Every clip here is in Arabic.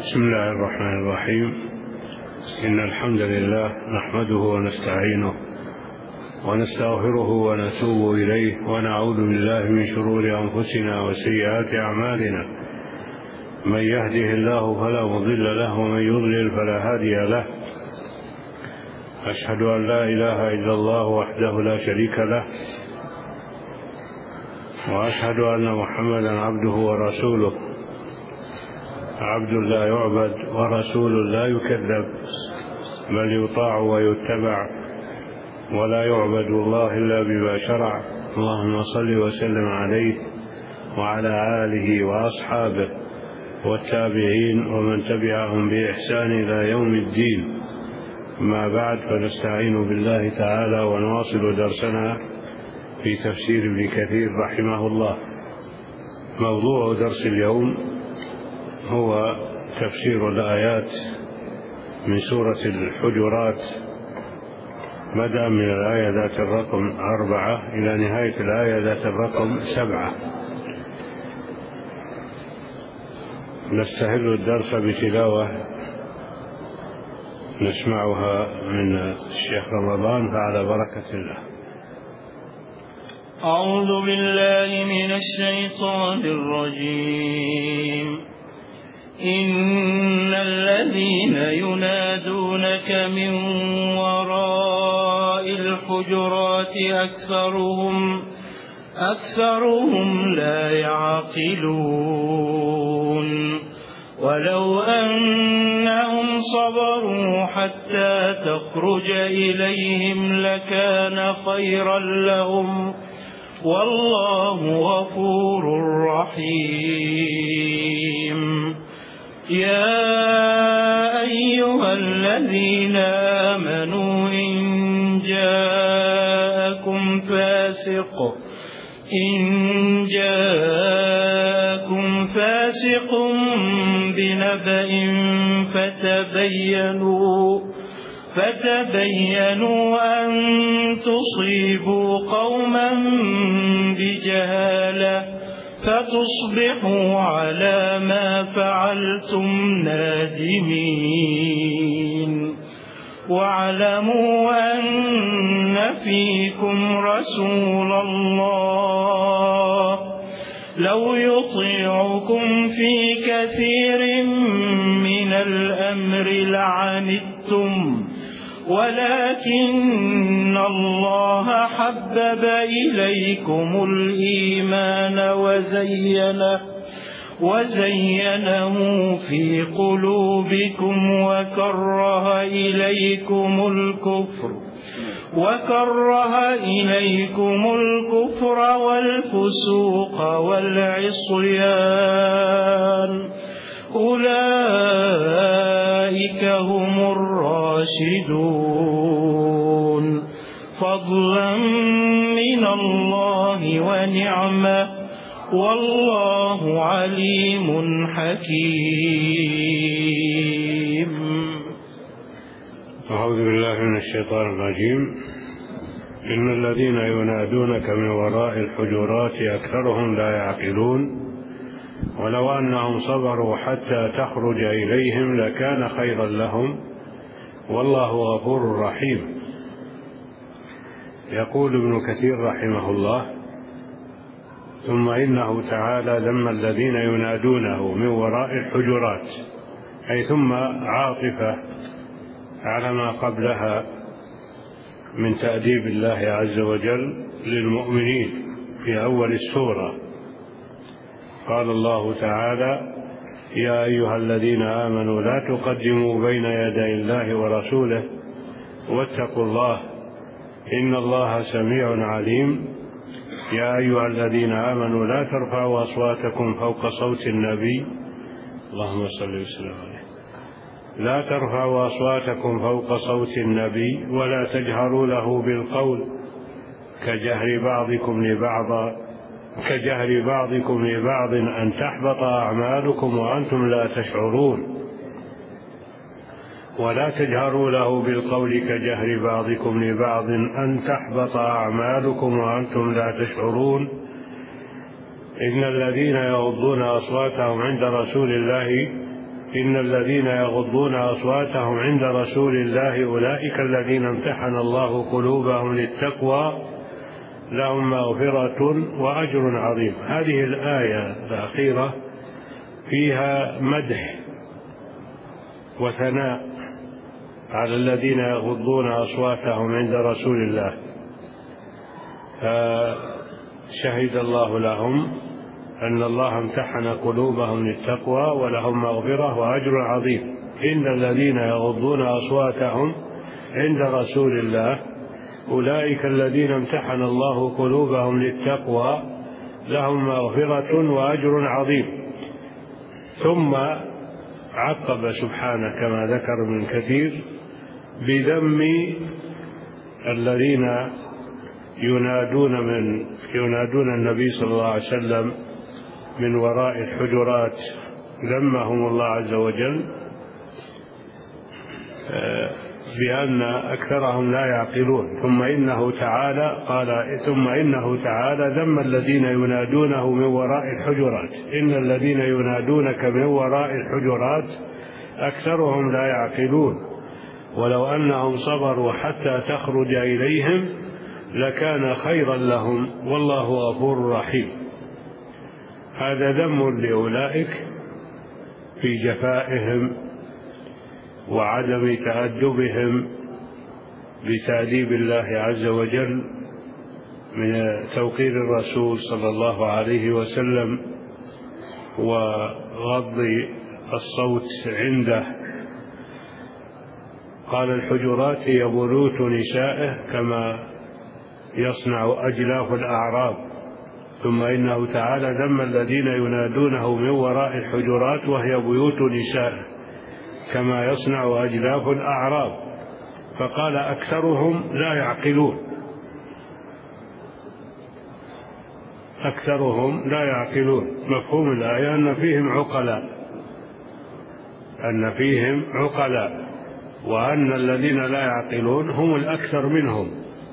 بسم الله الرحمن الرحيم. إن الحمد لله نحمده ونستعينه ونستغفره ونتوب إليه ونعوذ بالله من شرور أنفسنا وسيئات أعمالنا. من يهده الله فلا مضل له ومن يضلل فلا هادي له. أشهد أن لا إله إلا الله وحده لا شريك له، وأشهد أن محمدا عبده ورسوله، عبد لا يعبد ورسول لا يكذب، بل يطاع ويتبع، ولا يعبد الله إلا بما شرع. اللهم صل وسلم عليه وعلى آله وأصحابه والتابعين ومن تبعهم بإحسان إلى يوم الدين. ما بعد، فنستعين بالله تعالى ونواصل درسنا في تفسير ابن كثير رحمه الله. موضوع درس اليوم هو تفسير الآيات من سورة الحجرات، بدءا من الآية ذات الرقم 4 إلى نهاية الآية ذات الرقم 7. نستهل الدرس بتلاوة نسمعها من الشيخ رمضان، فعلى بركة الله. أعوذ بالله من الشيطان الرجيم. إن الذين ينادونك من وراء الحجرات أكثرهم لا يعقلون. ولو أنهم صبروا حتى تخرج إليهم لكان خيرا لهم، والله غفور رحيم. يا أيها الذين آمنوا إن جاءكم فاسق بنبأ فتبينوا أن تصيبوا قوما بجهالة فتصبحوا على ما فعلتم نادمين. واعلموا أن فيكم رسول الله لو يطيعكم في كثير من الأمر لعنتم، ولكن الله حبب إليكم الإيمان وزينه في قلوبكم وكره إليكم الكفر والفسوق والعصيان، أولئك هم الراشدون، فضلا من الله ونعمة، والله عليم حكيم. أعوذ بالله من الشيطان الرجيم. إن الذين ينادونك من وراء الحجرات أكثرهم لا يعقلون، ولو أنهم صبروا حتى تخرج إليهم لكان خيرا لهم، والله غفور رحيم. يقول ابن كثير رحمه الله: ثم إنه تعالى ذم الذين ينادونه من وراء الحجرات، أي ثم عاطفة على ما قبلها من تأديب الله عز وجل للمؤمنين في أول السورة. قال الله تعالى: يا أيها الذين آمنوا لا تقدموا بين يدي الله ورسوله واتقوا الله إن الله سميع عليم. يا أيها الذين آمنوا لا ترفعوا أصواتكم فوق صوت النبي، اللهم صل وسلم عليه، لا ترفعوا أصواتكم فوق صوت النبي ولا تجهروا له بالقول كجهر بعضكم لبعض أن تحبط أعمالكم وأنتم لا تشعرون. ولا تجهروا له بالقول كجهر بعضكم لبعض أن تحبط أعمالكم وأنتم لا تشعرون. إن الذين يغضون أصواتهم عند رسول الله إن الذين يغضون أصواتهم عند رسول الله أولئك الذين امتحن الله قلوبهم للتقوى لهم مغفرة وأجر عظيم. هذه الآية الأخيرة فيها مدح وثناء على الذين يغضون أصواتهم عند رسول الله، فشهد الله لهم أن الله امتحن قلوبهم للتقوى ولهم مغفرة وأجر عظيم. إن الذين يغضون أصواتهم عند رسول الله أولئك الذين امتحن الله قلوبهم للتقوى لهم مغفرة وأجر عظيم. ثم عقب سبحانه كما ذكر من كثير بذم الذين ينادون النبي صلى الله عليه وسلم من وراء الحجرات، ذمهم الله عز وجل بأن أكثرهم لا يعقلون. ثم إنه تعالى ذم الذين ينادونه من وراء الحجرات. إن الذين ينادونك من وراء الحجرات أكثرهم لا يعقلون ولو أنهم صبروا حتى تخرج إليهم لكان خيرا لهم والله غفور رحيم. هذا ذم لأولئك في جفائهم وعدم تأدبهم بتأديب الله عز وجل من توقير الرسول صلى الله عليه وسلم وغض الصوت عنده. قال الحجرات هي بيوت نسائه كما يصنع أجلاف الأعراب. ثم إنه تعالى ذم الذين ينادونه من وراء الحجرات وهي بيوت نسائه كما يصنع أجلاف الأعراب، فقال أكثرهم لا يعقلون. أكثرهم لا يعقلون. مفهوم الآية أن فيهم عقلاء وأن الذين لا يعقلون هم الأكثر منهم.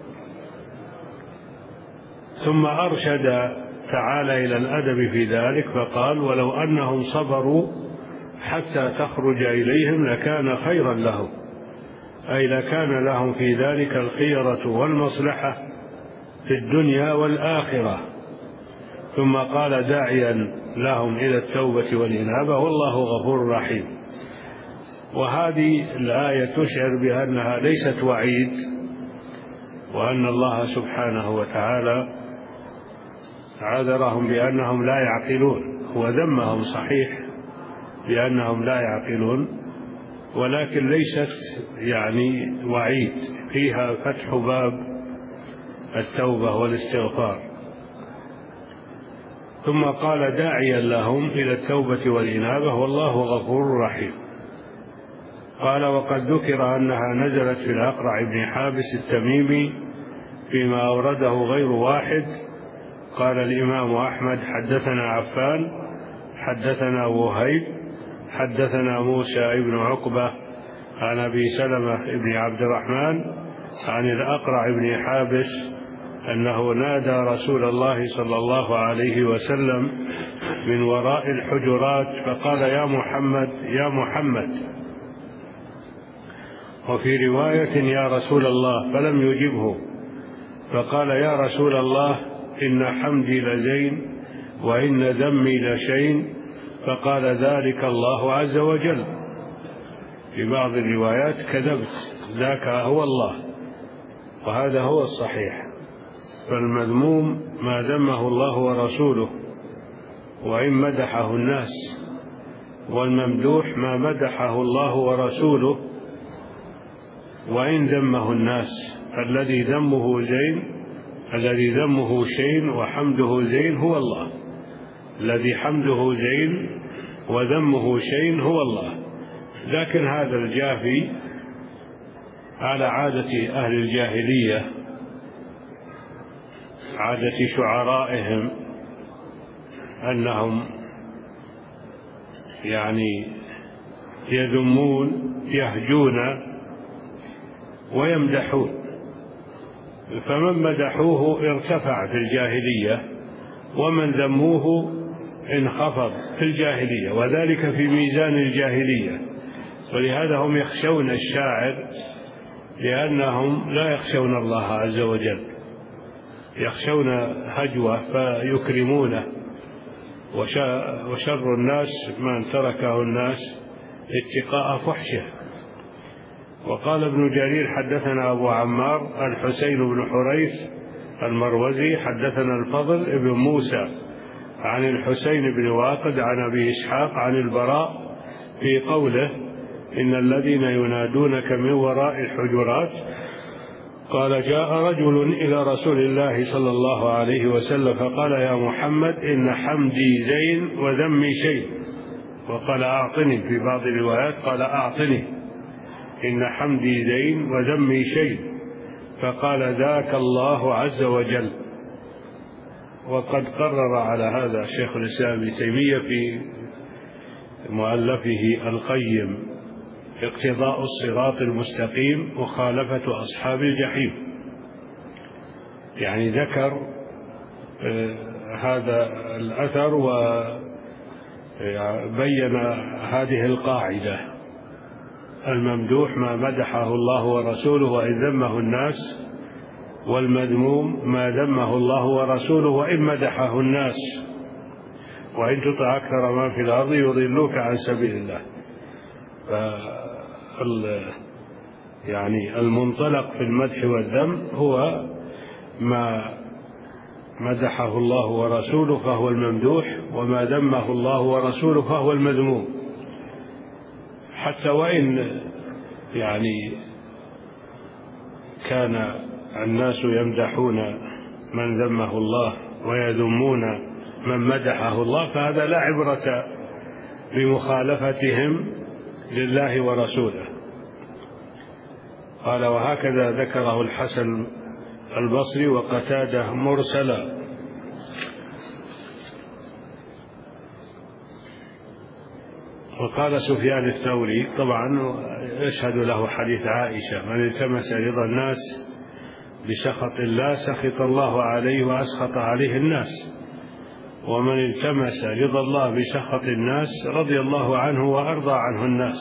ثم أرشد تعالى إلى الأدب في ذلك فقال ولو أنهم صبروا حتى تخرج إليهم لكان خيرا لهم، أي لكان لهم في ذلك الخيرة والمصلحة في الدنيا والآخرة. ثم قال داعيا لهم إلى التوبة والإنابة والله غفور رحيم. وهذه الآية تشعر بأنها ليست وعيد، وأن الله سبحانه وتعالى عذرهم بأنهم لا يعقلون، وذمهم صحيح بأنهم لا يعقلون، ولكن ليست يعني وعيد، فيها فتح باب التوبة والاستغفار. ثم قال داعيا لهم إلى التوبة والإنابة والله غفور رحيم. قال وقد ذكر أنها نزلت في الأقرع بن حابس التميمي فيما أورده غير واحد. قال الإمام أحمد حدثنا عفان حدثنا وهيب حدثنا موسى بن عقبة عن أبي سلمة بن عبد الرحمن عن الأقرع بن حابس أنه نادى رسول الله صلى الله عليه وسلم من وراء الحجرات فقال يا محمد يا محمد، وفي رواية يا رسول الله، فلم يجبه، فقال يا رسول الله إن حمدي لزين وإن ذمي لشين، فقال ذلك الله عز وجل. في بعض الروايات كذبت، ذاك هو الله، وهذا هو الصحيح. فالمذموم ما ذمه الله ورسوله وإن مدحه الناس، والممدوح ما مدحه الله ورسوله وإن ذمه الناس. الذي ذمه شين وحمده زين هو الله، الذي حمده زين وذمه شين هو الله. لكن هذا الجافي على عادة أهل الجاهلية، عادة شعرائهم، أنهم يعني يذمون يهجون ويمدحون، فمن مدحوه ارتفع في الجاهلية، ومن ذموه انخفض في الجاهلية، وذلك في ميزان الجاهلية، ولهذا هم يخشون الشاعر لأنهم لا يخشون الله عز وجل، يخشون هجوه فيكرمونه، وشر الناس من تركه الناس اتقاء فحشه. وقال ابن جرير حدثنا أبو عمار الحسين بن حريث المروزي حدثنا الفضل ابن موسى عن الحسين بن واقد عن أبي إسحاق عن البراء في قوله إن الذين ينادونك من وراء الحجرات، قال جاء رجل إلى رسول الله صلى الله عليه وسلم فقال يا محمد إن حمدي زين وذمي شيء، وقال أعطني، في بعض الروايات قال أعطني، إن حمدي زين وذمي شيء، فقال ذاك الله عز وجل. وقد قرر على هذا شيخ الإسلام ابن تيمية في مؤلفه القيم اقتضاء الصراط المستقيم مخالفة أصحاب الجحيم، يعني ذكر هذا الأثر وبين هذه القاعدة: الممدوح ما مدحه الله ورسوله وإن ذمه الناس، والمذموم ما ذمه الله ورسوله وإن مدحه الناس، وإن تطع أكثر ما في الأرض يضلوك عن سبيل الله. يعني المنطلق في المدح والذم هو ما مدحه الله ورسوله فهو الممدوح، وما ذمه الله ورسوله فهو المذموم، حتى وإن يعني كان الناس يمدحون من ذمه الله ويذمون من مدحه الله، فهذا لا عبرة بمخالفتهم لله ورسوله. قال وهكذا ذكره الحسن البصري وقتادة مرسلا. وقال سفيان الثوري طبعا يشهد له حديث عائشة: من التمس رضا الناس بسخط الله سخط الله عليه وأسخط عليه الناس، ومن التمس رضا الله بسخط الناس رضي الله عنه وأرضى عنه الناس.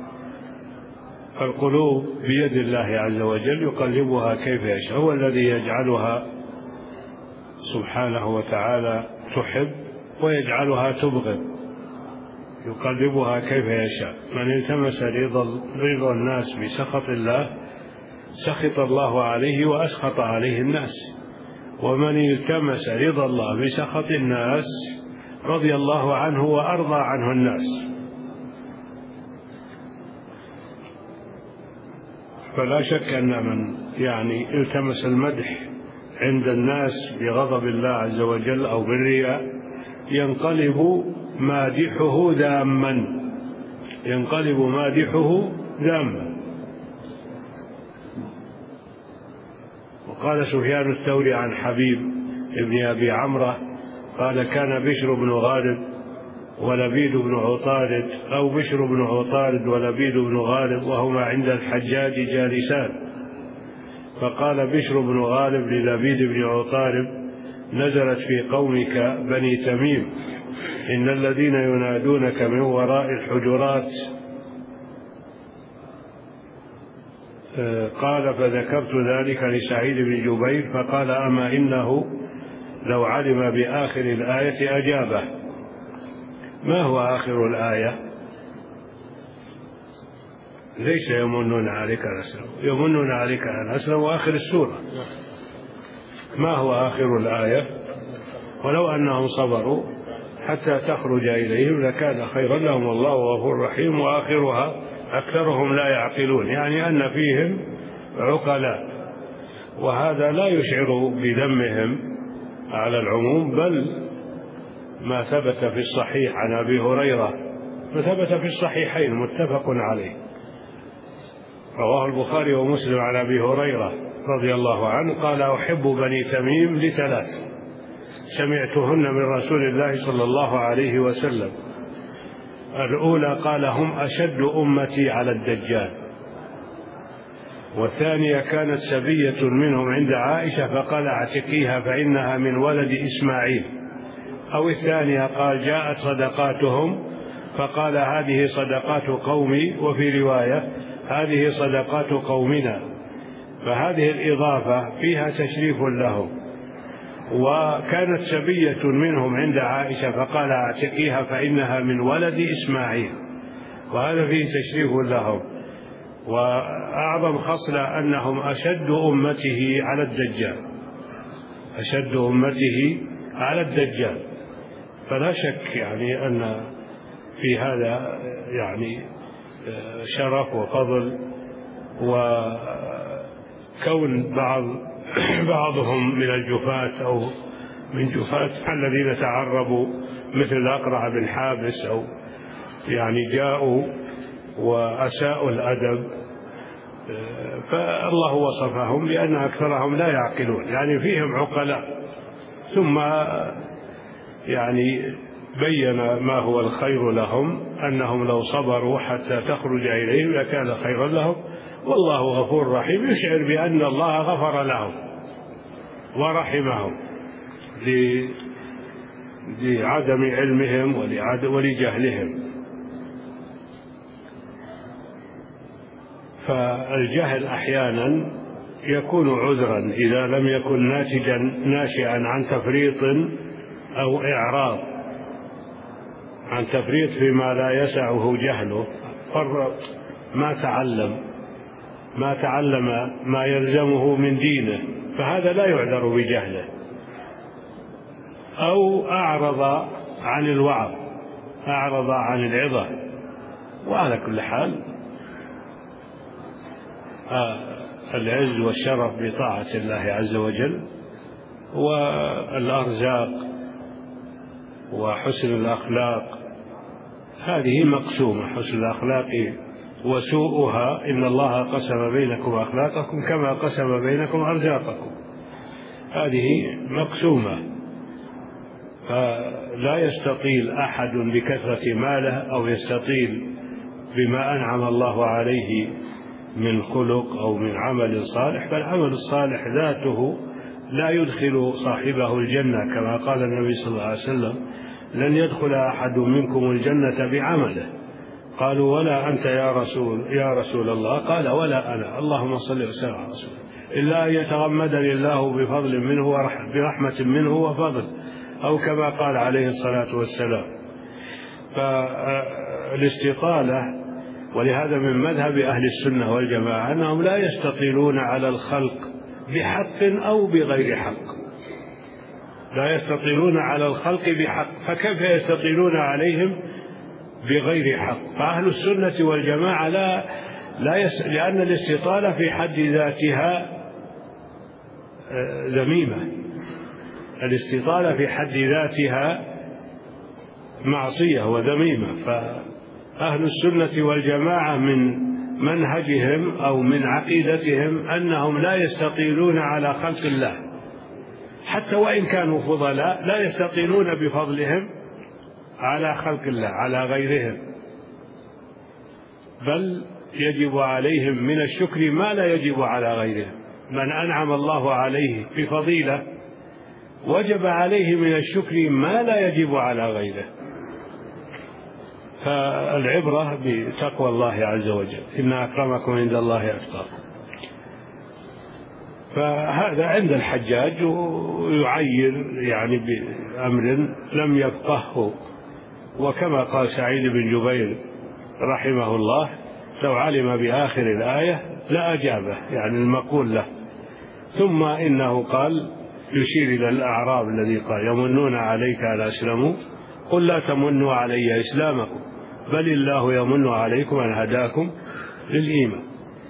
فالقلوب بيد الله عز وجل يقلبها كيف يشاء، هو الذي يجعلها سبحانه وتعالى تحب ويجعلها تبغض، يقلبها كيف يشاء. من التمس رضا الناس بسخط الله سخط الله عليه وأسخط عليه الناس، ومن التمس رضا الله بسخط الناس رضي الله عنه وأرضى عنه الناس. فلا شك أن من يعني التمس المدح عند الناس بغضب الله عز وجل أو بالرياء ينقلب مادحه ذاما، ينقلب مادحه ذاما. وقال سفيان الثوري عن حبيب ابن أبي عمرة قال كان بشر بن غالب ولبيد بن عطارد، أو بشر بن عطارد ولبيد بن غالب، وهما عند الحجاج جالسان، فقال بشر بن غالب للبيد بن عطارد: نزلت في قومك بني تميم إن الذين ينادونك من وراء الحجرات. قال فذكرت ذلك لسعيد بن جبير فقال أما إنه لو علم بآخر الآية أجابه. ما هو آخر الآية؟ ليس يمنون عليك أن أسلموا، يمنون عليك أن أسلموا آخر السورة. ما هو آخر الآية؟ ولو أنهم صبروا حتى تخرج إليهم لكان خيرا لهم والله غفور رحيم، وآخرها أكثرهم لا يعقلون، يعني أن فيهم عقلاء. وهذا لا يشعر بذمهم على العموم، بل ما ثبت في الصحيح عن أبي هريرة، وثبت في الصحيحين متفق عليه، رواه البخاري ومسلم عن أبي هريرة رضي الله عنه قال: أحب بني تميم لثلاث سمعتهن من رسول الله صلى الله عليه وسلم. الأولى قال: هم أشد أمتي على الدجال. والثانية كانت سبية منهم عند عائشة فقال: اعتقيها فإنها من ولد إسماعيل. أو الثانية قال جاءت صدقاتهم فقال هذه صدقات قومي، وفي رواية هذه صدقات قومنا، فهذه الإضافة فيها تشريف لهم. وكانت سبية منهم عند عائشة فقال اعتقيها فإنها من ولد إسماعيل، وهذا فيه تشريف لهم. وأعظم خصلة أنهم أشد أمته على الدجال، أشد أمته على الدجال. فلا شك يعني أن في هذا يعني شرف وفضل، وكون بعضهم من الجفاة أو من جفاة الذين تعربوا مثل الأقرع بن حابس أو يعني جاءوا وأساءوا الأدب، فالله وصفهم بأن أكثرهم لا يعقلون، يعني فيهم عقلاء. ثم يعني بين ما هو الخير لهم، أنهم لو صبروا حتى تخرج إليهم لكان خيرا لهم، والله غفور رحيم، يشعر بأن الله غفر لهم ورحمهم لعدم علمهم ولجهلهم. فالجهل أحيانا يكون عذرا إذا لم يكن ناشئا عن تفريط أو إعراض، عن تفريط فيما لا يسعه جهله، فرط ما تعلم ما يلزمه من دينه، فهذا لا يعذر بجهله. أو أعرض عن الوعظ، أعرض عن العظة. وعلى كل حال العز والشرف بطاعة الله عز وجل، والأرزاق وحسن الأخلاق هذه مقسومة، حسن الأخلاق وسوءها إن الله قسم بينكم أخلاقكم كما قسم بينكم أرزاقكم، هذه مقسومة. فلا يستطيل أحد بكثرة ماله أو يستطيل بما أنعم الله عليه من خلق أو من عمل صالح، فالعمل الصالح ذاته لا يدخل صاحبه الجنة، كما قال النبي صلى الله عليه وسلم لن يدخل أحد منكم الجنة بعمله. قالوا ولا أنت يا رسول الله؟ قال ولا أنا، اللهم صل وسلم على رسول الله، إلا أن يتغمدني الله بفضل منه برحمة منه وفضل، أو كما قال عليه الصلاة والسلام. فالاستطالة، ولهذا من مذهب أهل السنة والجماعة أنهم لا يستطيلون على الخلق بحق أو بغير حق، لا يستطيلون على الخلق بحق، فكيف يستطيلون عليهم بغير حق؟ فأهل السنة والجماعة لأن الاستطالة في حد ذاتها ذميمة، الاستطالة في حد ذاتها معصية وذميمة. فأهل السنة والجماعة من منهجهم أو من عقيدتهم أنهم لا يستطيلون على خلق الله، حتى وإن كانوا فضلاء لا يستطيلون بفضلهم على خلق الله على غيرهم، بل يجب عليهم من الشكر ما لا يجب على غيرهم. من أنعم الله عليه بفضيلة وجب عليه من الشكر ما لا يجب على غيره. فالعبرة بتقوى الله عز وجل، إن أكرمكم عند الله أتقاكم. فهذا عند الحجاج يعير يعني بأمر لم يفقهه، وكما قال سعيد بن جبير رحمه الله لو علم بآخر الآية لأجابه، يعني المقول له. ثم إنه قال يشير إلى الأعراب الذي قال يمنون عليك أن أسلموا قل لا تمنوا علي إسلامكم بل الله يمن عليكم أن هداكم للإيمان.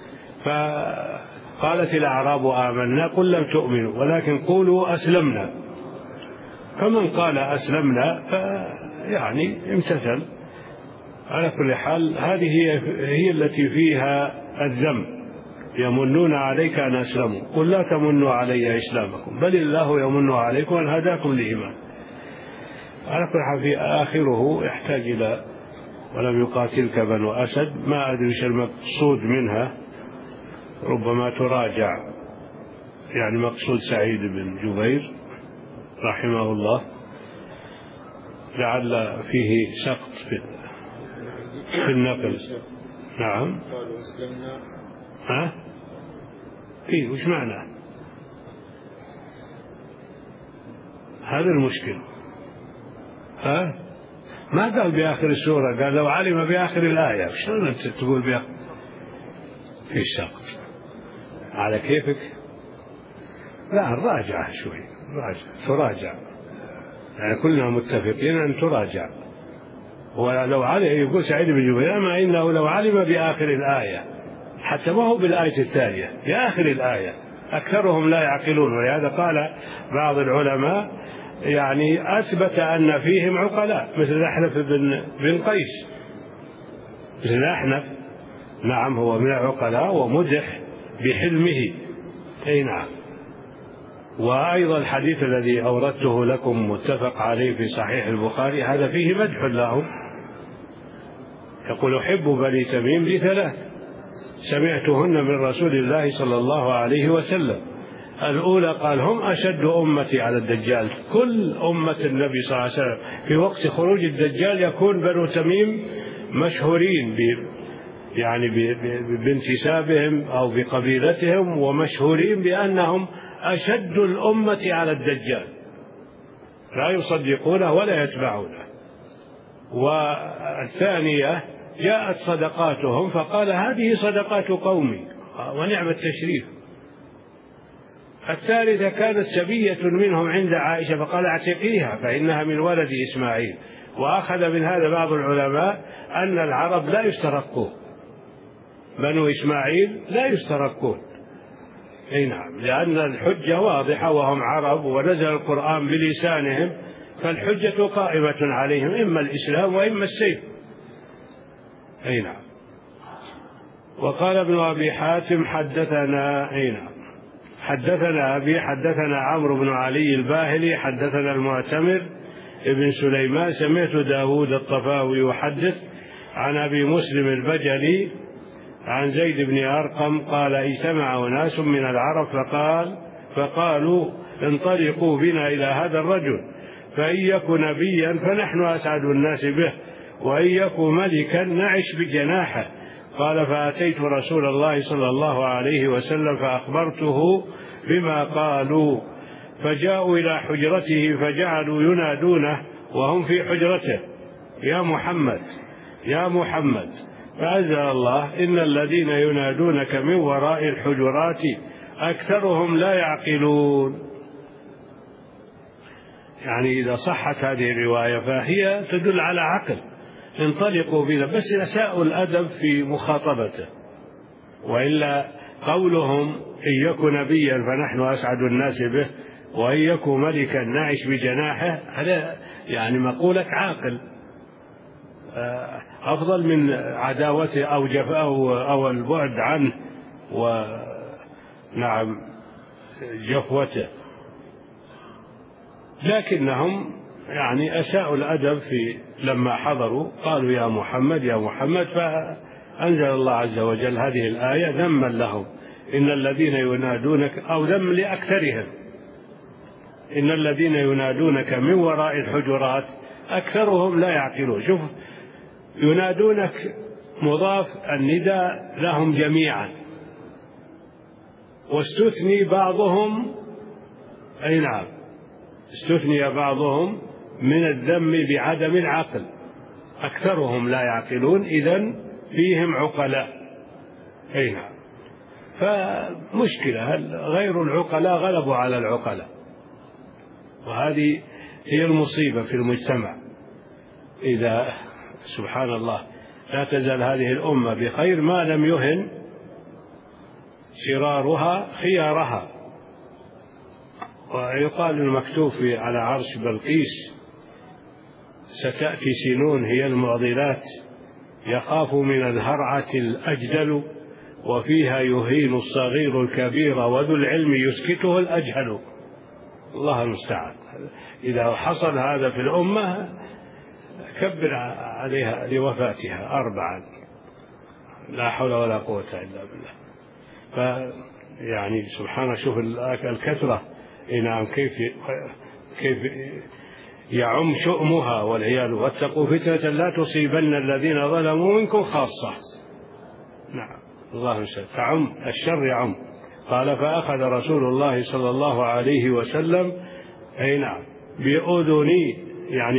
فقالت الأعراب آمنا قل لم تؤمنوا ولكن قولوا أسلمنا، فمن قال أسلمنا يعني امتثل. على كل حال هذه هي التي فيها الذم، يمنون عليك أن أسلموا قل لا تمنوا علي إسلامكم بل الله يمن عليكم أن هداكم للإيمان. على كل حال في آخره يحتاج إلى ولم يقاتلك بنو أسد، ما أدري ايش المقصود منها، ربما تراجع، يعني مقصود سعيد بن جبير رحمه الله. لعل فيه سقط في النقل. نعم. قالوا أسلمنا. ها؟ إيه وش معنى؟ هذا المشكل. ها؟ ما قال بآخر السورة، قال لو علم بآخر الآية. شلون أنت تقول بآخر؟ في سقط على كيفك. لا نراجع شوي، تراجع، يعني كلنا متفقين أن تراجع. ولو علم، يقول سعيد بن جبير أما إنه لو علم بآخر الآية، حتى ما هو بالآية التالية، بآخر الآية أكثرهم لا يعقلون. ولهذا قال بعض العلماء يعني أثبت أن فيهم عقلاء مثل أحنف بن قيس، مثل أحنف. نعم هو من العقلاء ومدح بحلمه. أي نعم. وأيضا الحديث الذي أوردته لكم متفق عليه في صحيح البخاري، هذا فيه مدح لهم. يقول أحب بني تميم لثلاث سمعتهن من رسول الله صلى الله عليه وسلم. الأولى قال هم أشد أمتي على الدجال. كل أمة النبي صلى الله عليه وسلم في وقت خروج الدجال يكون بنو تميم مشهورين يعني بانتسابهم أو بقبيلتهم، ومشهورين بأنهم أشد الأمة على الدجال، لا يصدقونه ولا يتبعونه. والثانية جاءت صدقاتهم فقال هذه صدقات قومي ونعم التشريف. الثالثة كانت سبية منهم عند عائشة فقال اعتقيها فإنها من ولد إسماعيل. وأخذ من هذا بعض العلماء أن العرب لا يسترقون، بنو إسماعيل لا يسترقون. أي نعم، لأن الحجة واضحة وهم عرب ونزل القرآن بلسانهم، فالحجة قائمة عليهم إما الإسلام وإما السيف. أي نعم. وقال ابن أبي حاتم حدثنا، أي نعم، حدثنا أبي حدثنا عمرو بن علي الباهلي حدثنا المعتمر ابن سليمان سمعت داود الطفاوي يحدث عن أبي مسلم البجلي عن زيد بن أرقم قال اجتمع أناس من العرب فقالوا انطلقوا بنا إلى هذا الرجل، فإن يكن نبيا فنحن أسعد الناس به، وإن يكن ملكا نعش بجناحه. قال فأتيت رسول الله صلى الله عليه وسلم فأخبرته بما قالوا، فجاءوا إلى حجرته فجعلوا ينادونه وهم في حجرته يا محمد يا محمد. فأنزل الله إن الذين ينادونك من وراء الحجرات أكثرهم لا يعقلون. يعني إذا صحت هذه الرواية فهي تدل على عقل، انطلقوا بنا، بس أساءوا الأدب في مخاطبته. وإلا قولهم إن يكن نبيا فنحن أسعد الناس به وإن يكن ملكا نعش بجناحه، هذا يعني مقولة عاقل أفضل من عداوته أو جفاه أو البعد عنه ونعم جفوته. لكنهم يعني أساءوا الأدب في لما حضروا قالوا يا محمد يا محمد، فأنزل الله عز وجل هذه الآية ذما لهم إن الذين ينادونك، أو ذم لأكثرهم، إن الذين ينادونك من وراء الحجرات أكثرهم لا يعقلون. شوف ينادونك مضاف النداء لهم جميعا، واستثني بعضهم، أي نعم استثني بعضهم من الذم بعدم العقل، أكثرهم لا يعقلون، إذن فيهم عقلاء. أي نعم. فمشكلة غير العقلاء غلبوا على العقلاء، وهذه هي المصيبة في المجتمع. إذا سبحان الله لا تزال هذه الأمة بخير ما لم يهن شرارها خيارها. ويقال المكتوب على عرش بلقيس ستأتي سنون هي المعضلات، يخاف من الهرعة الأجدل، وفيها يهين الصغير الكبير، وذو العلم يسكته الأجهل. الله المستعان. إذا حصل هذا في الأمة كبر عليها لوفاتها 4، لا حول ولا قوة إلا بالله. فيعني سبحان، شوف الكثرة. نعم. كيف يعم شؤمها والعياذ، واتقوا فتنة لا تصيبن الذين ظلموا منكم خاصة. نعم، الله المستعان، تعم الشر يعم. قال فأخذ رسول الله صلى الله عليه وسلم أي نعم بأذني، يعني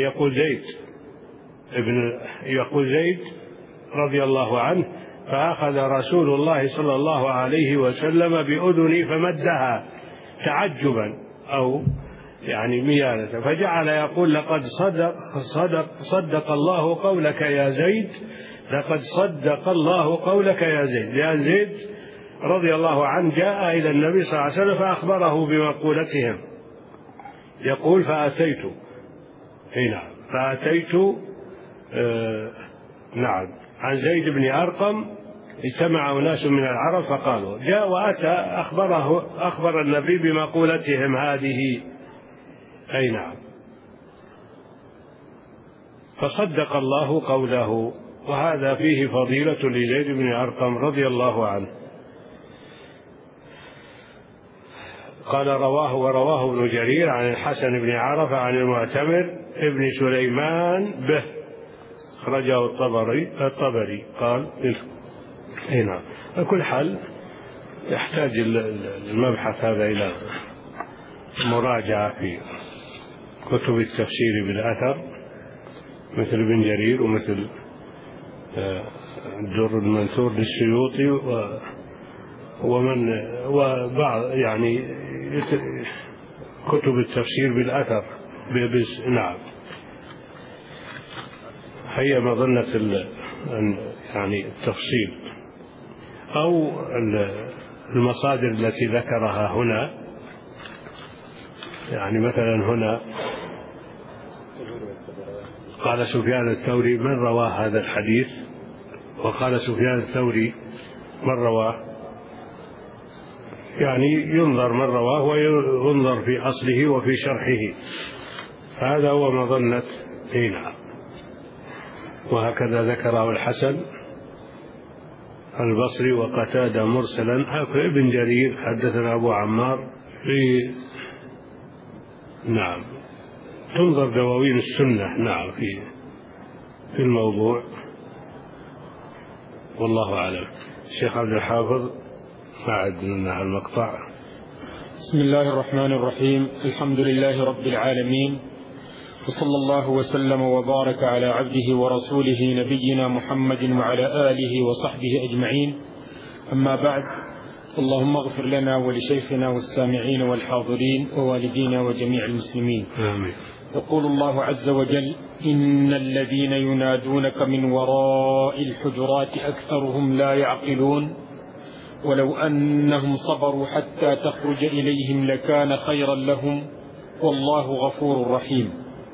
يقول زيد رضي الله عنه، فأخذ رسول الله صلى الله عليه وسلم بأذني فمدها تعجبا أو يعني ميالة، فجعل يقول لقد صدق الله قولك يا زيد، لقد صدق الله قولك يا زيد، لأن زيد رضي الله عنه جاء إلى النبي صلى الله عليه وسلم فأخبره بمقولتهم. يقول فأتيت نعم عن زيد بن أرقم، اجتمع أناس من العرب فقالوا، جاء وأتى أخبر النبي بمقولتهم هذه. أي نعم، فصدق الله قوله، وهذا فيه فضيلة لزيد بن أرقم رضي الله عنه. قال ورواه ابن جرير عن الحسن بن عرفة عن المعتمر ابن سليمان به، أخرجه الطبري قال. نعم، على كل حال يحتاج المبحث هذا إلى مراجعة في كتب التفسير بالأثر مثل ابن جرير ومثل الدر المنثور للسيوطي وبعض يعني كتب التفسير بالأثر. نعم، هي مظنة يعني التفصيل أو المصادر التي ذكرها هنا. يعني مثلا هنا قال سفيان الثوري من رواه هذا الحديث، وقال سفيان الثوري من رواه، يعني ينظر من رواه وينظر في أصله وفي شرحه، هذا هو مظنة. نعم، وهكذا ذكره الحسن البصري وقتادة مرسلا. ابن جرير حدثنا أبو عمار نعم، تنظر دواوين السنة نعم في الموضوع، والله أعلم. الشيخ عبد الحافظ أعد لنا المقطع. بسم الله الرحمن الرحيم، الحمد لله رب العالمين، وصلى الله وسلم وبارك على عبده ورسوله نبينا محمد وعلى آله وصحبه أجمعين. أما بعد، اللهم اغفر لنا ولشيخنا والسامعين والحاضرين ووالدينا وجميع المسلمين. آمين. يقول الله عز وجل: إن الذين ينادونك من وراء الحجرات أكثرهم لا يعقلون ولو أنهم صبروا حتى تخرج إليهم لكان خيرا لهم والله غفور رحيم.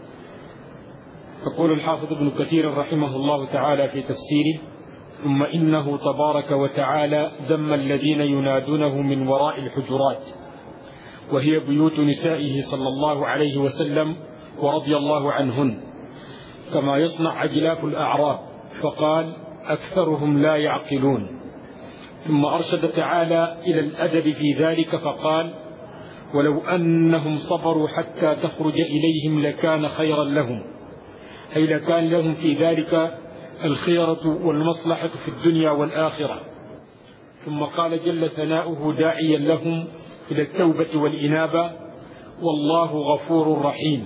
يقول الحافظ ابن كثير رحمه الله تعالى في تفسيره: ثم إنه تبارك وتعالى ذم الذين ينادونه من وراء الحجرات، وهي بيوت نسائه صلى الله عليه وسلم ورضي الله عنهن، كما يصنع أجلاف الأعراب، فقال: أكثرهم لا يعقلون. ثم أرشد تعالى إلى الأدب في ذلك فقال: ولو أنهم صبروا حتى تخرج إليهم لكان خيرا لهم، أي لكان لهم في ذلك الخيرة والمصلحة في الدنيا والآخرة. ثم قال جل ثناؤه داعيا لهم إلى التوبة والإنابة: والله غفور رحيم.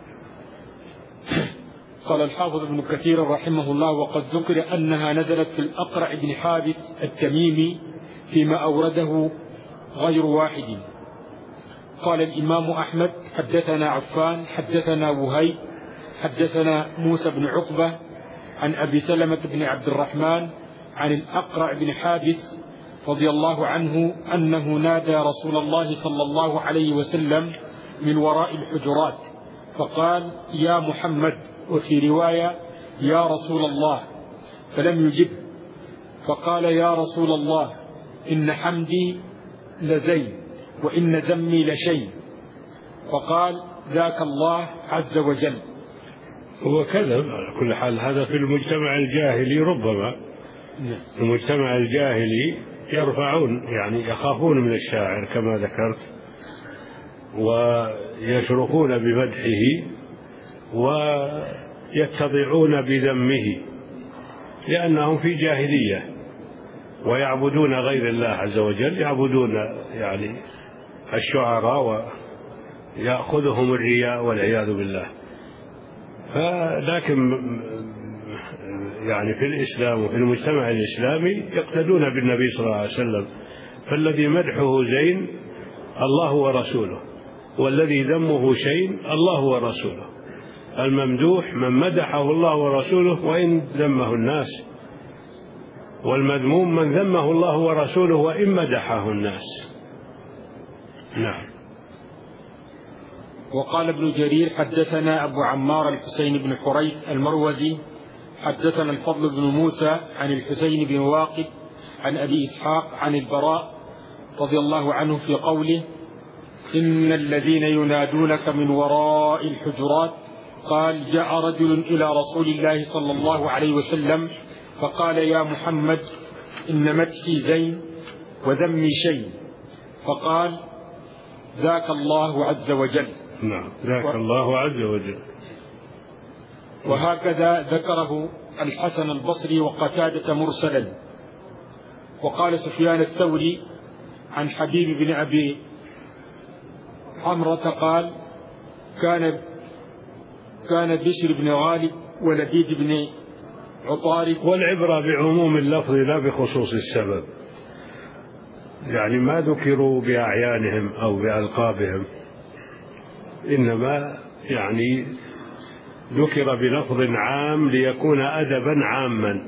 قال الحافظ ابن كثير رحمه الله: وقد ذكر أنها نزلت في الأقرع بن حابس التميمي فيما أورده غير واحد. قال الإمام أحمد: حدثنا عفان حدثنا وهيب حدثنا موسى بن عقبة عن أبي سلمة بن عبد الرحمن عن الأقرع بن حابس رضي الله عنه أنه نادى رسول الله صلى الله عليه وسلم من وراء الحجرات فقال: يا محمد، وفي رواية: يا رسول الله، فلم يجب، فقال: يا رسول الله، إن حمدي لزين وإن ذمي لشيء. فقال: ذاك الله عز وجل. هو كذب على كل حال. هذا في المجتمع الجاهلي، ربما المجتمع الجاهلي يرفعون يعني يخافون من الشاعر كما ذكرت، ويشرفون بمدحه ويتضعون بذمه لأنهم في جاهلية ويعبدون غير الله عز وجل، يعبدون يعني الشعراء ويأخذهم الرياء والعياذ بالله. لكن يعني في الإسلام وفي المجتمع الإسلامي يقتدون بالنبي صلى الله عليه وسلم، فالذي مدحه زين الله ورسوله، والذي ذمه شين الله ورسوله. الممدوح من مدحه الله ورسوله وإن ذمه الناس، والمذموم من ذمه الله ورسوله وإن مدحه الناس. نعم. وقال ابن جرير حدثنا أبو عمار الحسين بن حريث المروزي حدثنا الفضل بن موسى عن الحسين بن واقد عن أبي إسحاق عن البراء رضي الله عنه في قوله: إن الذين ينادونك من وراء الحجرات. قال: جاء رجل إلى رسول الله صلى الله عليه وسلم فقال: يا محمد، إن مدحي زين وذمي شين. فقال: ذاك الله عز وجل. نعم، ذاك الله عز وجل. وهكذا ذكره الحسن البصري وقتادة مرسلا. وقال سفيان الثوري عن حبيب بن أبي عمرة قال: كان بشر بن غالب ولبيد بن عطارد. والعبرة بعموم اللفظ لا بخصوص السبب، يعني ما ذكروا بأعيانهم أو بألقابهم، إنما يعني ذكر بلفظ عام ليكون أدبا عاما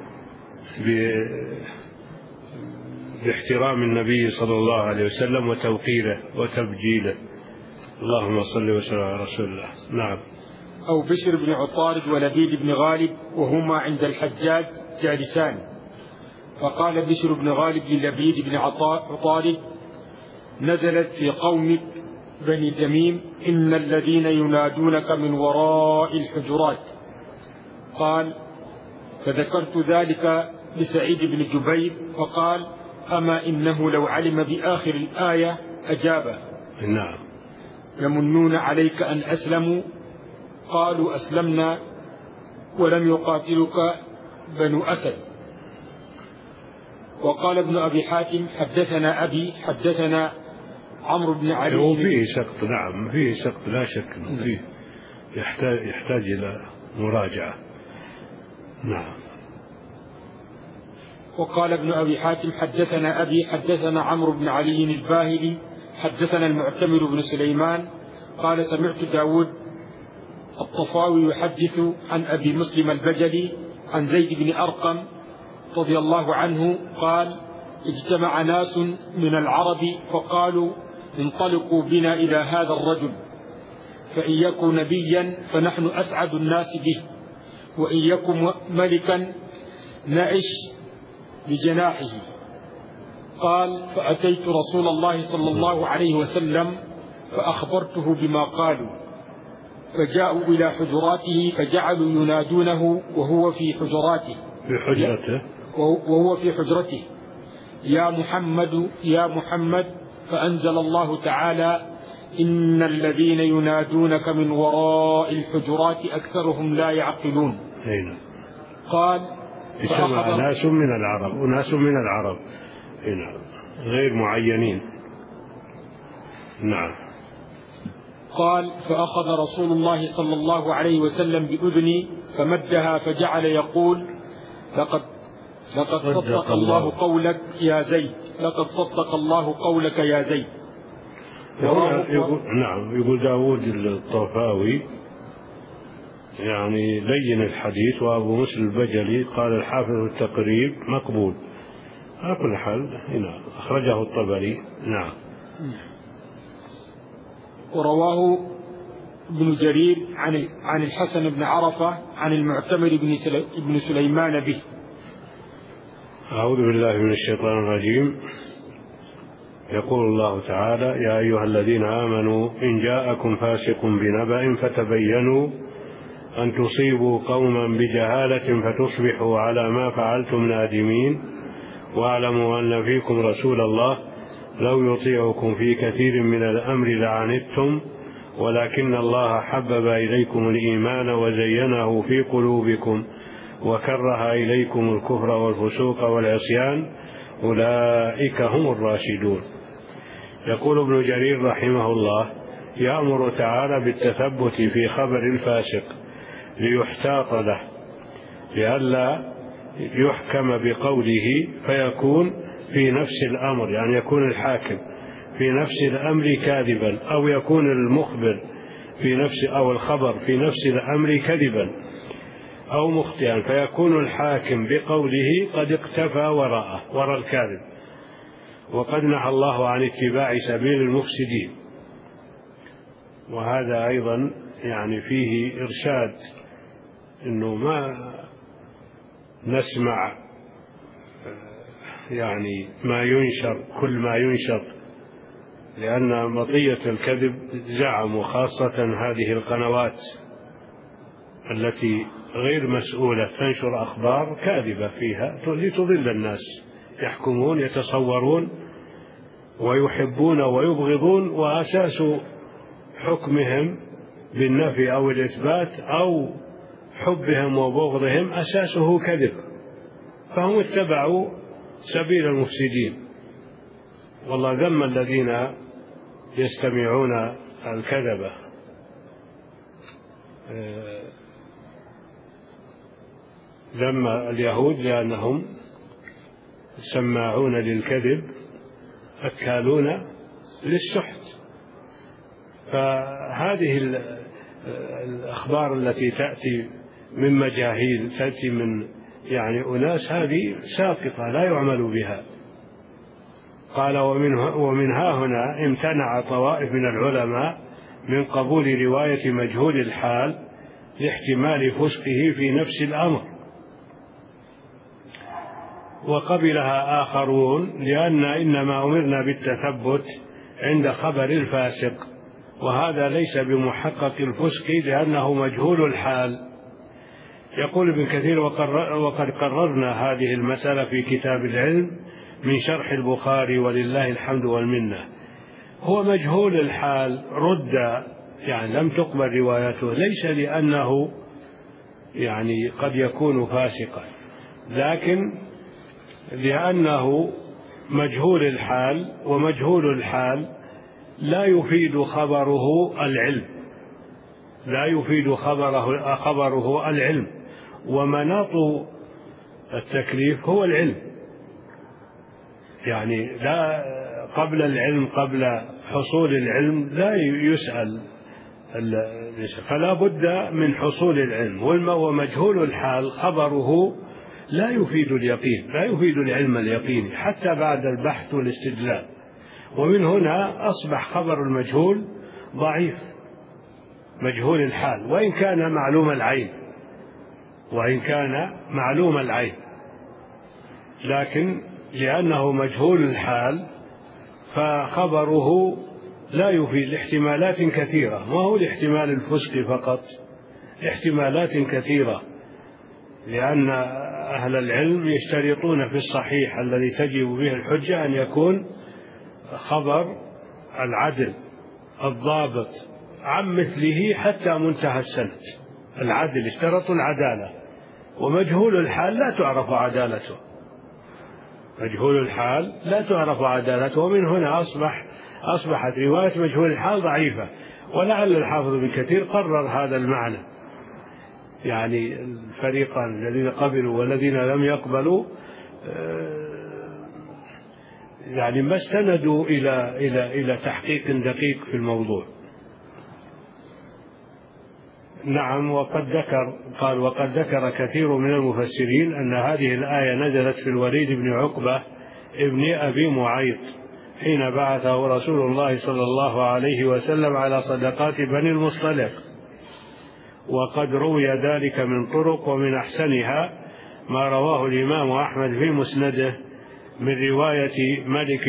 باحترام النبي صلى الله عليه وسلم وتوقيره وتبجيله. اللهم صل وسلم على رسول الله. نعم. أو بشر بن عطارد ولبيد بن غالب وهما عند الحجاج جالسان. فقال بشر بن غالب للبيد بن عطارد: نزلت في قومك بني تميم إن الذين ينادونك من وراء الحجرات. قال: فذكرت ذلك لسعيد بن جبير فقال: أما إنه لو علم بآخر الآية أجابه. نعم. يمنون عليك أن أسلموا، قالوا أسلمنا ولم يقاتلك بنو أسد. وقال ابن أبي حاتم حدثنا أبي حدثنا عمرو بن علي. وفيه سقط. نعم، فيه سقط لا شك فيه، يحتاج إلى مراجعة. نعم. وقال ابن أبي حاتم حدثنا أبي حدثنا عمرو بن علي الباهلي حدثنا المعتمر بن سليمان قال: سمعت داود الطفاوي يحدث عن أبي مسلم البجلي عن زيد بن أرقم رضي الله عنه قال: اجتمع ناس من العرب فقالوا: انطلقوا بنا إلى هذا الرجل، فإن يكن نبيا فنحن أسعد الناس به، وإن يكن ملكا نعش بجناحه. قال: فأتيت رسول الله صلى الله عليه وسلم فأخبرته بما قالوا، فجاءوا إلى حجراته فجعلوا ينادونه وهو في حجرته: يا محمد يا محمد. فأنزل الله تعالى: إن الذين ينادونك من وراء الحجرات أكثرهم لا يعقلون. هنا. قال: اجتمع ناس من العرب وناس من العرب هنا غير معينين. نعم. قال: فأخذ رسول الله صلى الله عليه وسلم بأذني فمدها فجعل يقول: لقد صدق الله قولك يا زيد، لقد صدق الله قولك يا زيد. يقول داود الطفاوي يعني لين الحديث، وأبو مسلم البجلي قال الحافظ التقريب مقبول. على كل حال هنا أخرجه الطبري. نعم. ورواه ابن جرير عن الحسن بن عرفة عن المعتمر بن سليمان به. أعوذ بالله من الشيطان الرجيم. يقول الله تعالى: يا أيها الذين آمنوا إن جاءكم فاسق بنبأ فتبينوا أن تصيبوا قوما بجهالة فتصبحوا على ما فعلتم نادمين، واعلموا أن فيكم رسول الله لو يطيعكم في كثير من الأمر لعنتم ولكن الله حبب إليكم الإيمان وزينه في قلوبكم وكره إليكم الكفر والفسوق والعصيان أولئك هم الراشدون. يقول ابن جرير رحمه الله: يأمر تعالى بالتثبت في خبر الفاسق ليحتاط له لئلا يحكم بقوله فيكون في نفس الأمر، يعني يكون الحاكم في نفس الأمر كاذبا، أو يكون المخبر في نفس أو الخبر في نفس الأمر كذبا أو مخطئا، فيكون الحاكم بقوله قد اقتفى وراء الكاذب. وقد نهى الله عن اتباع سبيل المفسدين، وهذا أيضا يعني فيه إرشاد إنه ما نسمع يعني ما ينشر، كل ما ينشر، لأن مطية الكذب زعموا خاصة هذه القنوات التي غير مسؤولة تنشر أخبار كاذبة فيها لتضل الناس، يحكمون يتصورون ويحبون ويبغضون، وأساس حكمهم بالنفي أو الإثبات أو حبهم وبغضهم أساسه كذب، فهم اتبعوا سبيل المفسدين. والله ذم الذين يستمعون الكذبة، ذم اليهود لأنهم سماعون للكذب أكالون للسحت. فهذه الأخبار التي تأتي من مجاهيل، تأتي من يعني أناس، هذه ساقطة لا يعمل بها. قال: ومنها هنا امتنع طوائف من العلماء من قبول رواية مجهول الحال لاحتمال فسقه في نفس الأمر، وقبلها آخرون لأن إنما أمرنا بالتثبت عند خبر الفاسق، وهذا ليس بمحقق الفسق لأنه مجهول الحال. يقول ابن كثير: وقد قررنا هذه المسألة في كتاب العلم من شرح البخاري ولله الحمد والمنة. هو مجهول الحال رد، يعني لم تقبل روايته، ليس لأنه يعني قد يكون فاسقا، لكن لأنه مجهول الحال، ومجهول الحال لا يفيد خبره العلم، لا يفيد خبره العلم، ومناط التكليف هو العلم، يعني لا قبل العلم، قبل حصول العلم لا يسأل، فلا بد من حصول العلم. ومجهول الحال خبره لا يفيد اليقين، لا يفيد العلم اليقيني حتى بعد البحث والاستدلال. ومن هنا أصبح خبر المجهول ضعيف، مجهول الحال، وإن كان معلوم العين، لكن لأنه مجهول الحال فخبره لا يفيد احتمالات كثيرة، ما هو الاحتمال الفسق فقط، احتمالات كثيرة، لأن أهل العلم يشترطون في الصحيح الذي تجب به الحجة أن يكون خبر العدل الضابط عن مثله حتى منتهى السند. العدل، اشترطوا العدالة، ومجهول الحال لا تعرف عدالته، مجهول الحال لا تعرف عدالته. ومن هنا أصبحت رواية مجهول الحال ضعيفة. ولعل الحافظ ابن كثير قرر هذا المعنى، يعني الفريقان الذين قبلوا والذين لم يقبلوا يعني ما استندوا إلى تحقيق دقيق في الموضوع. نعم. وقد ذكر كثير من المفسرين أن هذه الآية نزلت في الوليد بن عقبة ابن أبي معيط حين بعثه رسول الله صلى الله عليه وسلم على صدقات بني المصطلق، وقد روي ذلك من طرق، ومن أحسنها ما رواه الإمام أحمد في مسنده من رواية ملك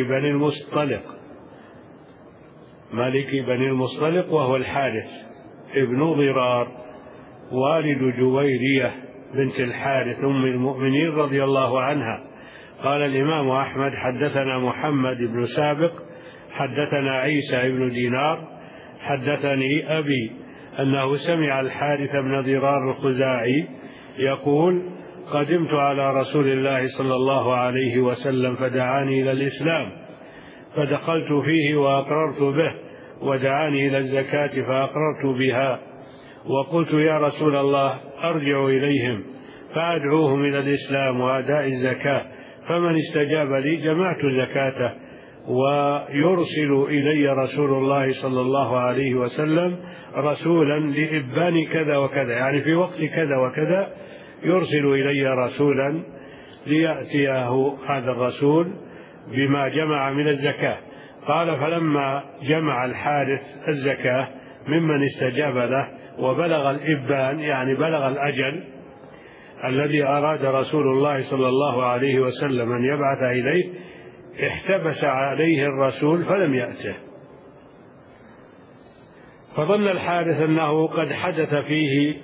بني المصطلق وهو الحارث ابن ضرار والد جويرية بنت الحارث أم المؤمنين رضي الله عنها. قال الإمام أحمد: حدثنا محمد بن سابق حدثنا عيسى بن دينار حدثني أبي أنه سمع الحارث بن ضرار الخزاعي يقول: قدمت على رسول الله صلى الله عليه وسلم فدعاني إلى الإسلام، فدخلت فيه وأقررت به، ودعاني إلى الزكاة فأقررت بها، وقلت: يا رسول الله أرجع إليهم فأدعوهم إلى الإسلام وأداء الزكاة، فمن استجاب لي جمعت زكاته. ويرسل إلي رسول الله صلى الله عليه وسلم رسولا لإبان كذا وكذا، يعني في وقت كذا وكذا يرسل إلي رسولا ليأتيه هذا الرسول بما جمع من الزكاة. قال: فلما جمع الحارث الزكاة ممن استجاب له وبلغ الإبان، يعني بلغ الأجل الذي أراد رسول الله صلى الله عليه وسلم أن يبعث إليه، احتبس عليه الرسول فلم يأته. فظن الحارث أنه قد حدث فيه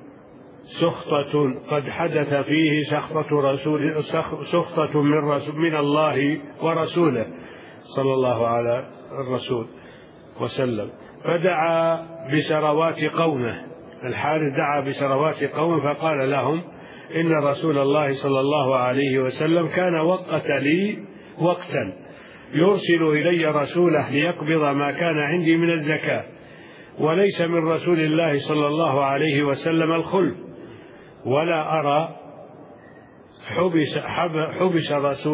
سخطة من الله ورسوله صلى الله على الرسول وسلم، فدعا بسروات قومه. الحارث دعا بسروات قومه فقال لهم: إن رسول الله صلى الله عليه وسلم كان وقت لي وقتا يرسل إلي رسوله ليقبض ما كان عندي من الزكاة، وليس من رسول الله صلى الله عليه وسلم الخلف، ولا أرى حبس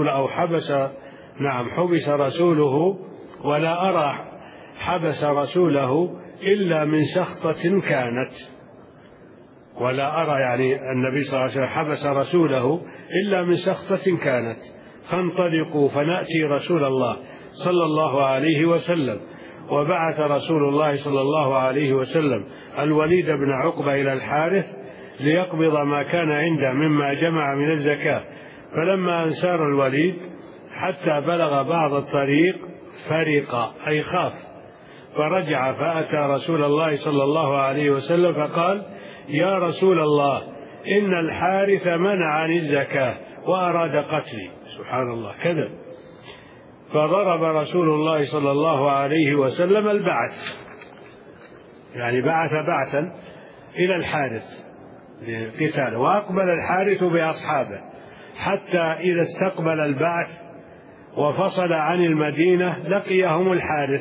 رسوله ولا أرى حبس رسوله إلا من سخطة كانت، ولا أرى يعني النبي صلى الله عليه وسلم حبس رسوله إلا من سخطة كانت، فانطلقوا فنأتي رسول الله صلى الله عليه وسلم. وبعث رسول الله صلى الله عليه وسلم الوليد بن عقبة إلى الحارث ليقبض ما كان عنده مما جمع من الزكاة، فلما أن سار الوليد حتى بلغ بعض الطريق فرق أي خاف، فرجع فأتى رسول الله صلى الله عليه وسلم فقال: يا رسول الله، إن الحارث منعني الزكاة وأراد قتلي. سبحان الله، كذب. فضرب رسول الله صلى الله عليه وسلم البعث، يعني بعث بعثا إلى الحارث لقتاله، وأقبل الحارث بأصحابه حتى إذا استقبل البعث وفصل عن المدينة لقيهم الحارث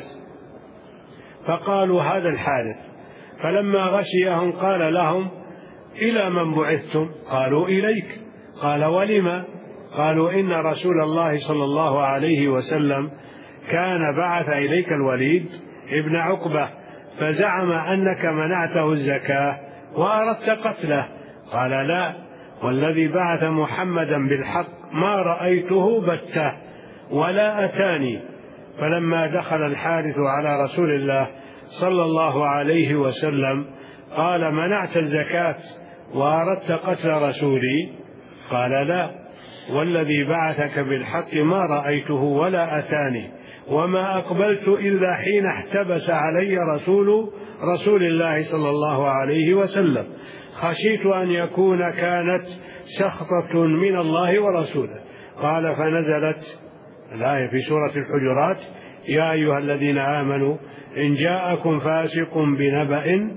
فقالوا: هذا الحارث. فلما غشيهم قال لهم: إلى من بعثتم؟ قالوا: إليك. قال: ولم؟ قالوا: إن رسول الله صلى الله عليه وسلم كان بعث إليك الوليد ابن عقبة فزعم أنك منعته الزكاة وأردت قتله. قال: لا، والذي بعث محمدا بالحق ما رأيته بته ولا أتاني. فلما دخل الحارث على رسول الله صلى الله عليه وسلم قال: منعت الزكاة وأردت قتل رسولي؟ قال: لا، والذي بعثك بالحق ما رأيته ولا أتاني، وما أقبلت إلا حين احتبس علي رسول الله صلى الله عليه وسلم، خشيت أن يكون كانت سخطة من الله ورسوله. قال: فنزلت الآية في سورة الحجرات: يا أيها الذين آمنوا إن جاءكم فاسق بنبأ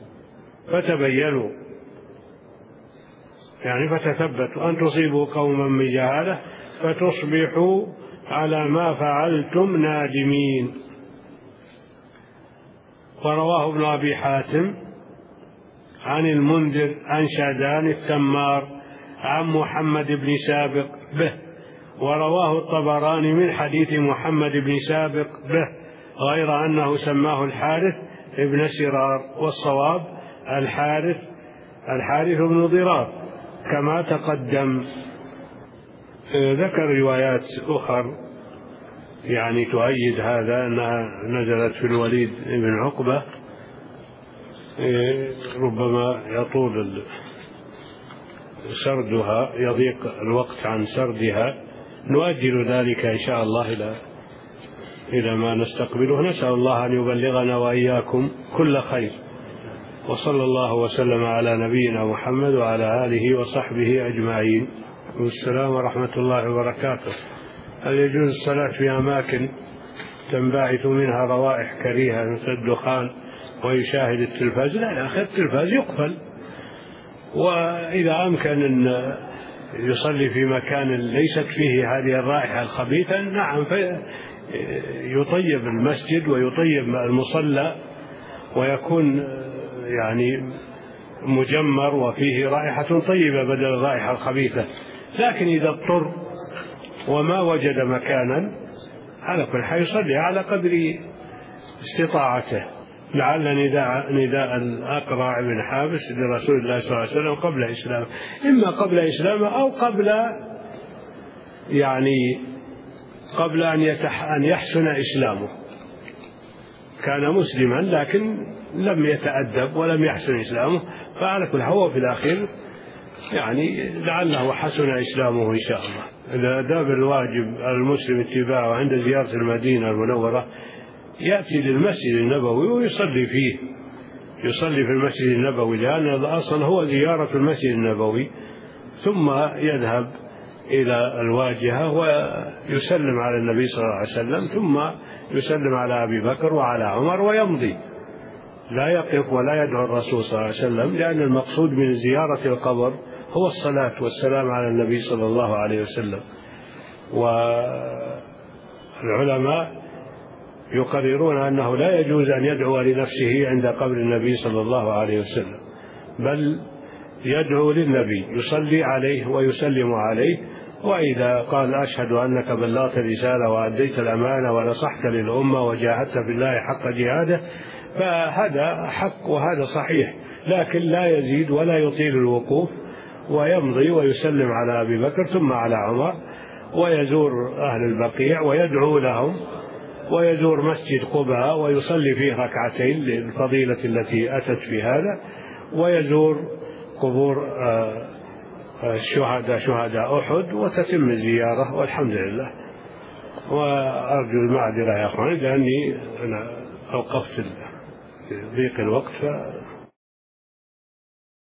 فتبينوا، يعني فتثبتوا أن تصيبوا قوما بجهالة فتصبحوا على ما فعلتم نادمين. ورواه ابن أبي حاتم عن المنذر عن شادان التمار عن محمد بن سابق به، ورواه الطبراني من حديث محمد بن سابق به غير أنه سماه الحارث ابن سرار، والصواب الحارث بن ضرار كما تقدم. ذكر روايات أخرى يعني تؤيد هذا، أنها نزلت في الوليد بن عقبة، ربما يطول سردها، يضيق الوقت عن سردها، نؤجل ذلك إن شاء الله إلى ما نستقبله. نسأل الله أن يبلغنا وإياكم كل خير، وصلى الله وسلم على نبينا محمد وعلى آله وصحبه أجمعين. والسلام ورحمة الله وبركاته. هل يجوز الصلاة في أماكن تنبعث منها روائح كريهة مثل الدخان ويشاهد التلفاز، لا يا أخي التلفاز يقفل، وإذا أمكن أن يصلي في مكان ليست فيه هذه الرائحة الخبيثة نعم يطيب المسجد ويطيب المصلى ويكون يعني مجمر وفيه رائحة طيبة بدل الرائحة الخبيثة. لكن إذا اضطر وما وجد مكانا على كل حال يصلي على قدر استطاعته. لعل نداء الأقرع بن حابس لرسول الله صلى الله عليه وسلم قبل إسلامه، إما قبل إسلامه أو قبل أن يحسن إسلامه. كان مسلما لكن لم يتأدب ولم يحسن إسلامه، فعلى كل هو في الأخير يعني لعله حسن إسلامه إن شاء الله. الآداب الواجب على المسلم اتباعه عند زيارة المدينة المنورة يأتي للمسجد النبوي ويصلي فيه، يصلي في المسجد النبوي، لأن الأصل هو زيارة المسجد النبوي، ثم يذهب إلى الواجهة ويسلم على النبي صلى الله عليه وسلم، ثم يسلم على أبي بكر وعلى عمر ويمضي، لا يقف ولا يدعو الرسول صلى الله عليه وسلم، لأن المقصود من زيارة القبر هو الصلاة والسلام على النبي صلى الله عليه وسلم. والعلماء يقررون أنه لا يجوز أن يدعو لنفسه عند قبر النبي صلى الله عليه وسلم، بل يدعو للنبي يصلي عليه ويسلم عليه، وإذا قال أشهد أنك بلغت الرسالة وأديت الأمانة ونصحت للأمة وجاهدت في الله حق جهاده، فهذا حق وهذا صحيح، لكن لا يزيد ولا يطيل الوقوف، ويمضي ويسلم على أبي بكر ثم على عمر، ويزور أهل البقيع ويدعو لهم، ويزور مسجد قباء ويصلي فيه ركعتين للفضيلة التي أتت في هذا، ويزور قبور شهداء أحد، وتتم الزيارة والحمد لله. وأرجو المعذرة يا أخواني لأني أنا أوقفت ضيق الوقت